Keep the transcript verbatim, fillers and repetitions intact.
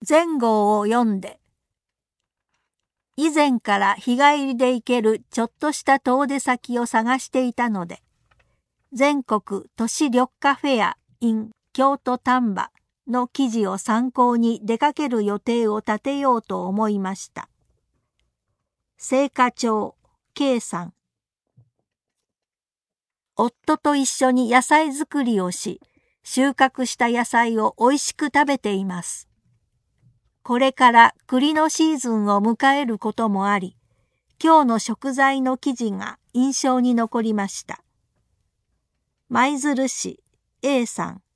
前後を読んで、以前から日帰りで行けるちょっとした遠出先を探していたので、全国都市緑化フェア in 京都丹波の記事を参考に出かける予定を立てようと思いました。青果町 K さん。夫と一緒に野菜作りをし、収穫した野菜をおいしく食べています。これから栗のシーズンを迎えることもあり、今日の食材の記事が印象に残りました。舞鶴市 A さん。